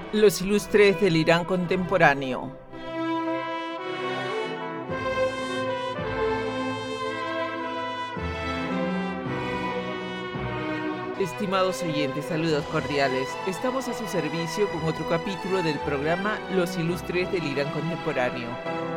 Los ilustres del Irán contemporáneo. Estimados oyentes, saludos cordiales. Estamos a su servicio con otro capítulo del programa Los ilustres del Irán contemporáneo.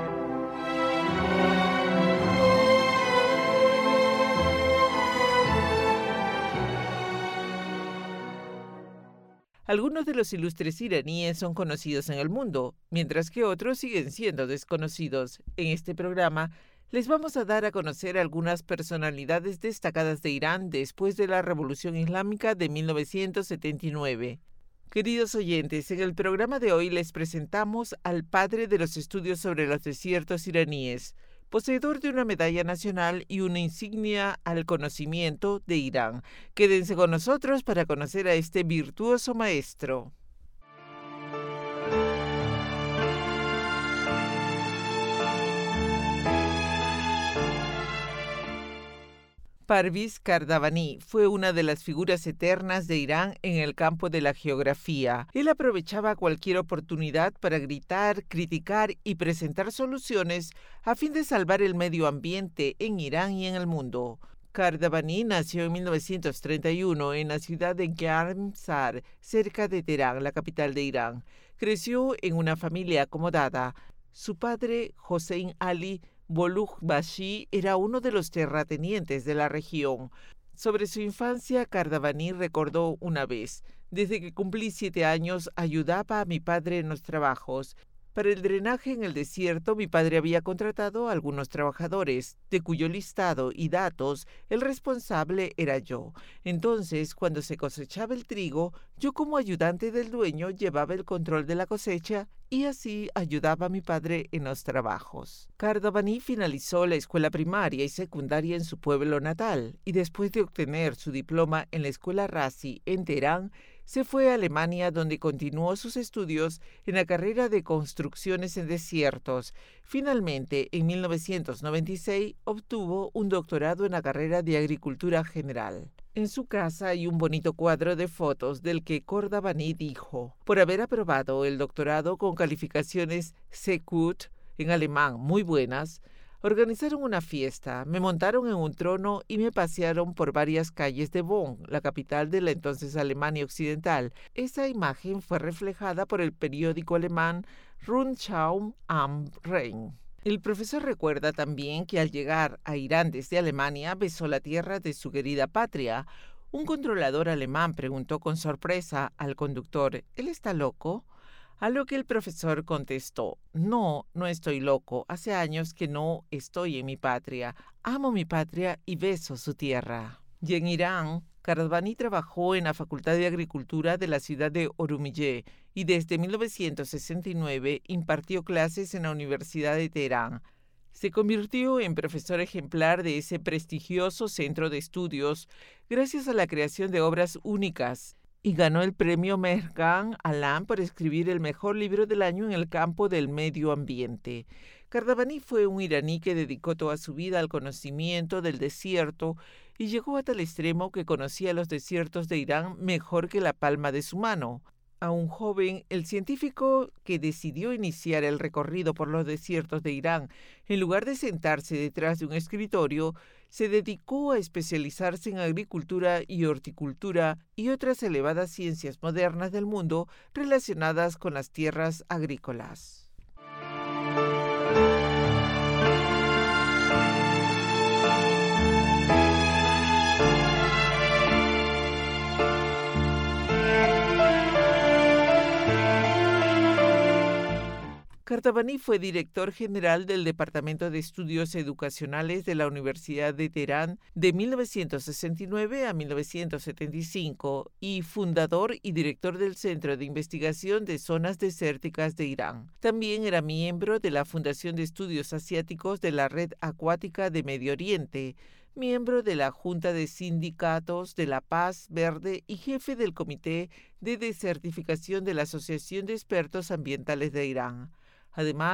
Algunos de los ilustres iraníes son conocidos en el mundo, mientras que otros siguen siendo desconocidos. En este programa les vamos a dar a conocer algunas personalidades destacadas de Irán después de la Revolución Islámica de 1979. Queridos oyentes, en el programa de hoy les presentamos al padre de los estudios sobre los desiertos iraníes, poseedor de una medalla nacional y una insignia al conocimiento de Irán. Quédense con nosotros para conocer a este virtuoso maestro. Parviz Kardavani fue una de las figuras eternas de Irán en el campo de la geografía. Él aprovechaba cualquier oportunidad para gritar, criticar y presentar soluciones a fin de salvar el medio ambiente en Irán y en el mundo. Kardavani nació en 1931 en la ciudad de Garmsar, cerca de Teherán, la capital de Irán. Creció en una familia acomodada. Su padre, Hossein Ali Bolughbashi, era uno de los terratenientes de la región. Sobre su infancia, Kardavani recordó una vez: desde que cumplí 7 años ayudaba a mi padre en los trabajos. Para el drenaje en el desierto, mi padre había contratado a algunos trabajadores, de cuyo listado y datos el responsable era yo. Entonces, cuando se cosechaba el trigo, yo como ayudante del dueño llevaba el control de la cosecha y así ayudaba a mi padre en los trabajos. Kardavani finalizó la escuela primaria y secundaria en su pueblo natal y después de obtener su diploma en la escuela Razi en Teherán, se fue a Alemania, donde continuó sus estudios en la carrera de construcciones en desiertos. Finalmente, en 1996, obtuvo un doctorado en la carrera de agricultura general. En su casa hay un bonito cuadro de fotos del que Kardavani dijo: por haber aprobado el doctorado con calificaciones Sekut, en alemán muy buenas, organizaron una fiesta, me montaron en un trono y me pasearon por varias calles de Bonn, la capital de la entonces Alemania Occidental. Esa imagen fue reflejada por el periódico alemán Rundschau am Rhein. El profesor recuerda también que al llegar a Irán desde Alemania besó la tierra de su querida patria. Un controlador alemán preguntó con sorpresa al conductor: ¿él está loco? A lo que el profesor contestó: no estoy loco. Hace años que no estoy en mi patria. Amo mi patria y beso su tierra. Y en Irán, Kardavani trabajó en la Facultad de Agricultura de la ciudad de Urumiyé y desde 1969 impartió clases en la Universidad de Teherán. Se convirtió en profesor ejemplar de ese prestigioso centro de estudios gracias a la creación de obras únicas, y ganó el premio Mehran Alam por escribir el mejor libro del año en el campo del medio ambiente. Kardavani fue un iraní que dedicó toda su vida al conocimiento del desierto y llegó a tal extremo que conocía los desiertos de Irán mejor que la palma de su mano. Aún joven, el científico que decidió iniciar el recorrido por los desiertos de Irán, en lugar de sentarse detrás de un escritorio, se dedicó a especializarse en agricultura y horticultura y otras elevadas ciencias modernas del mundo relacionadas con las tierras agrícolas. Kardavani fue director general del Departamento de Estudios Educacionales de la Universidad de Teherán de 1969 a 1975 y fundador y director del Centro de Investigación de Zonas Desérticas de Irán. También era miembro de la Fundación de Estudios Asiáticos de la Red Acuática de Medio Oriente, miembro de la Junta de Sindicatos de la Paz Verde y jefe del Comité de Desertificación de la Asociación de Expertos Ambientales de Irán. Además,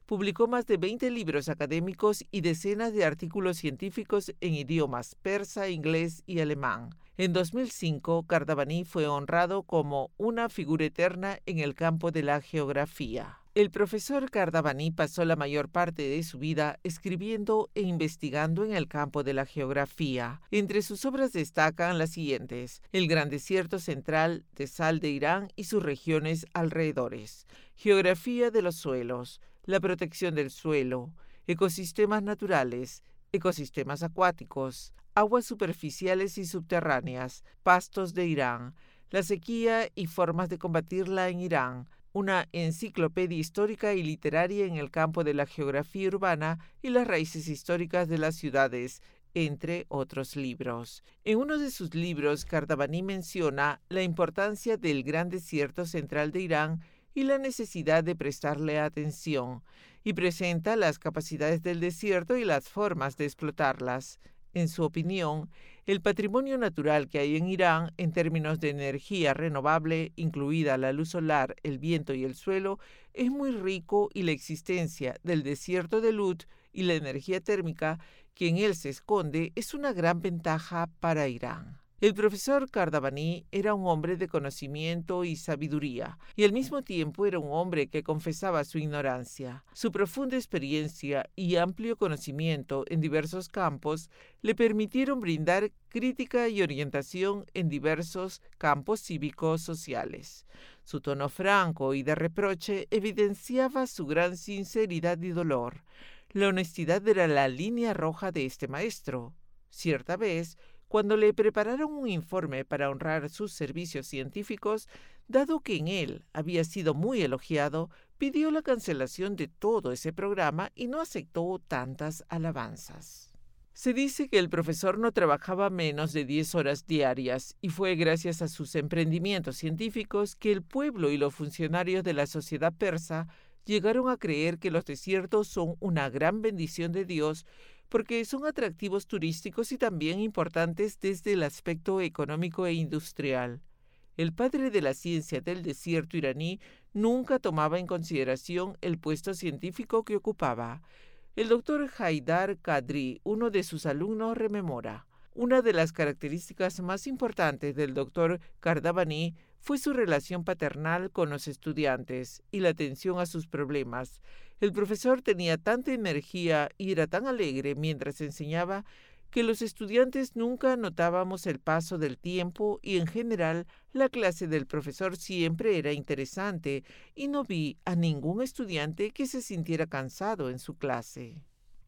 Publicó más de 20 libros académicos y decenas de artículos científicos en idiomas persa, inglés y alemán. En 2005, Kardavani fue honrado como una figura eterna en el campo de la geografía. El profesor Kardavani pasó la mayor parte de su vida escribiendo e investigando en el campo de la geografía. Entre sus obras destacan las siguientes: El Gran Desierto Central de Sal de Irán y sus regiones alrededores, Geografía de los suelos, la protección del suelo, ecosistemas naturales, ecosistemas acuáticos, aguas superficiales y subterráneas, pastos de Irán, la sequía y formas de combatirla en Irán, una enciclopedia histórica y literaria en el campo de la geografía urbana y las raíces históricas de las ciudades, entre otros libros. En uno de sus libros, Kardavani menciona la importancia del Gran Desierto Central de Irán y la necesidad de prestarle atención, y presenta las capacidades del desierto y las formas de explotarlas. En su opinión, el patrimonio natural que hay en Irán en términos de energía renovable, incluida la luz solar, el viento y el suelo, es muy rico, y la existencia del desierto de Lut y la energía térmica que en él se esconde es una gran ventaja para Irán. El profesor Kardavani era un hombre de conocimiento y sabiduría, y al mismo tiempo era un hombre que confesaba su ignorancia. Su profunda experiencia y amplio conocimiento en diversos campos le permitieron brindar crítica y orientación en diversos campos cívicos sociales. Su tono franco y de reproche evidenciaba su gran sinceridad y dolor. La honestidad era la línea roja de este maestro. Cierta vez, cuando le prepararon un informe para honrar sus servicios científicos, dado que en él había sido muy elogiado, pidió la cancelación de todo ese programa y no aceptó tantas alabanzas. Se dice que el profesor no trabajaba menos de 10 horas diarias, y fue gracias a sus emprendimientos científicos que el pueblo y los funcionarios de la sociedad persa llegaron a creer que los desiertos son una gran bendición de Dios, porque son atractivos turísticos y también importantes desde el aspecto económico e industrial. El padre de la ciencia del desierto iraní nunca tomaba en consideración el puesto científico que ocupaba. El doctor Haidar Kadri, uno de sus alumnos, rememora: una de las características más importantes del doctor Kardavani fue su relación paternal con los estudiantes y la atención a sus problemas. El profesor tenía tanta energía y era tan alegre mientras enseñaba que los estudiantes nunca notábamos el paso del tiempo, y en general la clase del profesor siempre era interesante y no vi a ningún estudiante que se sintiera cansado en su clase.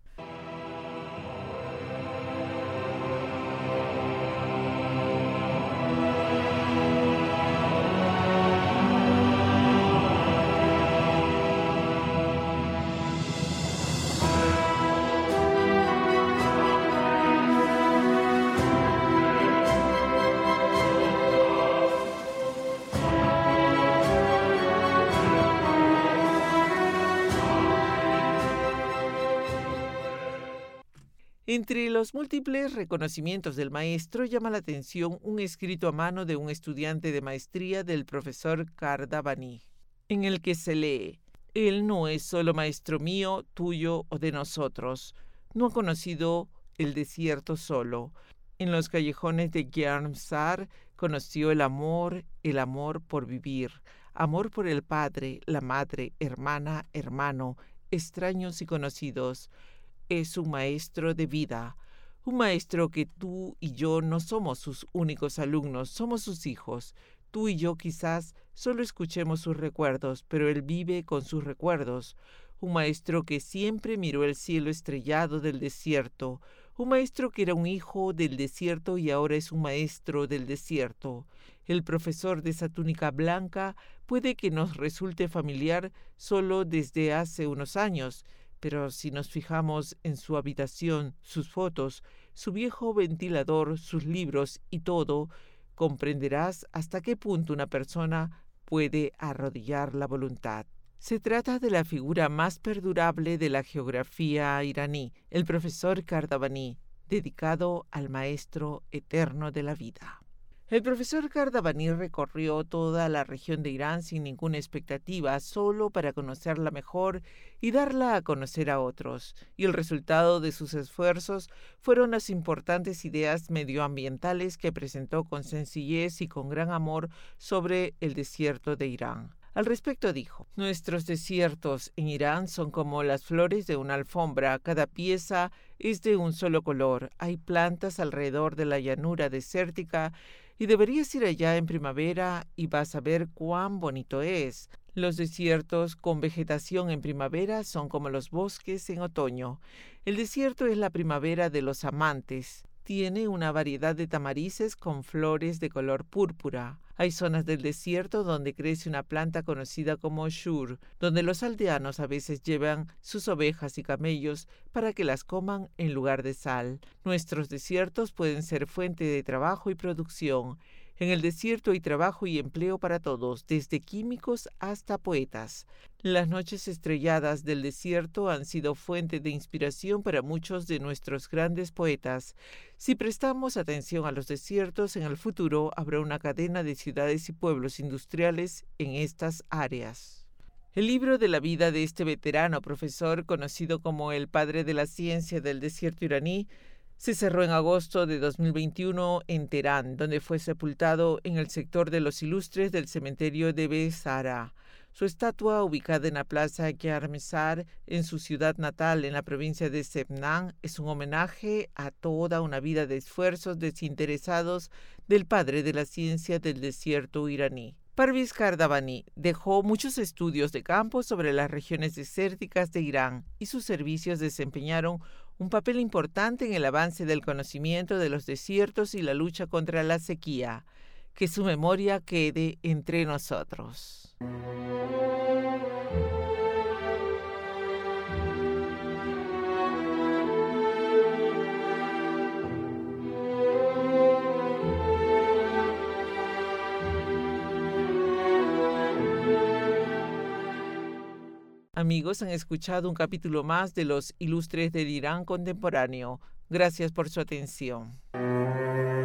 Entre los múltiples reconocimientos del maestro llama la atención un escrito a mano de un estudiante de maestría del profesor Kardavani, en el que se lee: «Él no es solo maestro mío, tuyo o de nosotros. No ha conocido el desierto solo. En los callejones de Guernsar conoció el amor por vivir, amor por el padre, la madre, hermana, hermano, extraños y conocidos. Es un maestro de vida, un maestro que tú y yo no somos sus únicos alumnos, somos sus hijos. Tú y yo quizás solo escuchemos sus recuerdos, pero él vive con sus recuerdos. Un maestro que siempre miró el cielo estrellado del desierto, un maestro que era un hijo del desierto y ahora es un maestro del desierto. El profesor de esa túnica blanca puede que nos resulte familiar solo desde hace unos años, pero si nos fijamos en su habitación, sus fotos, su viejo ventilador, sus libros y todo, comprenderás hasta qué punto una persona puede arrodillar la voluntad. Se trata de la figura más perdurable de la geografía iraní, el profesor Kardavani, dedicado al maestro eterno de la vida. El profesor Kardavani recorrió toda la región de Irán sin ninguna expectativa, solo para conocerla mejor y darla a conocer a otros. Y el resultado de sus esfuerzos fueron las importantes ideas medioambientales que presentó con sencillez y con gran amor sobre el desierto de Irán. Al respecto dijo: nuestros desiertos en Irán son como las flores de una alfombra, cada pieza es de un solo color, hay plantas alrededor de la llanura desértica y deberías ir allá en primavera y vas a ver cuán bonito es. Los desiertos con vegetación en primavera son como los bosques en otoño. El desierto es la primavera de los amantes. Tiene una variedad de tamarices con flores de color púrpura. Hay zonas del desierto donde crece una planta conocida como shur, donde los aldeanos a veces llevan sus ovejas y camellos para que las coman en lugar de sal. Nuestros desiertos pueden ser fuente de trabajo y producción. En el desierto hay trabajo y empleo para todos, desde químicos hasta poetas. Las noches estrelladas del desierto han sido fuente de inspiración para muchos de nuestros grandes poetas. Si prestamos atención a los desiertos, en el futuro habrá una cadena de ciudades y pueblos industriales en estas áreas. El libro de la vida de este veterano profesor, conocido como el padre de la ciencia del desierto iraní, se cerró en agosto de 2021 en Teherán, donde fue sepultado en el sector de los ilustres del cementerio de Besara. Su estatua, ubicada en la plaza Yarmesar, en su ciudad natal, en la provincia de Semnan, es un homenaje a toda una vida de esfuerzos desinteresados del padre de la ciencia del desierto iraní. Parviz Kardavani dejó muchos estudios de campo sobre las regiones desérticas de Irán y sus servicios desempeñaron un papel importante en el avance del conocimiento de los desiertos y la lucha contra la sequía. Que su memoria quede entre nosotros. Amigos, han escuchado un capítulo más de Los Ilustres del Irán Contemporáneo. Gracias por su atención.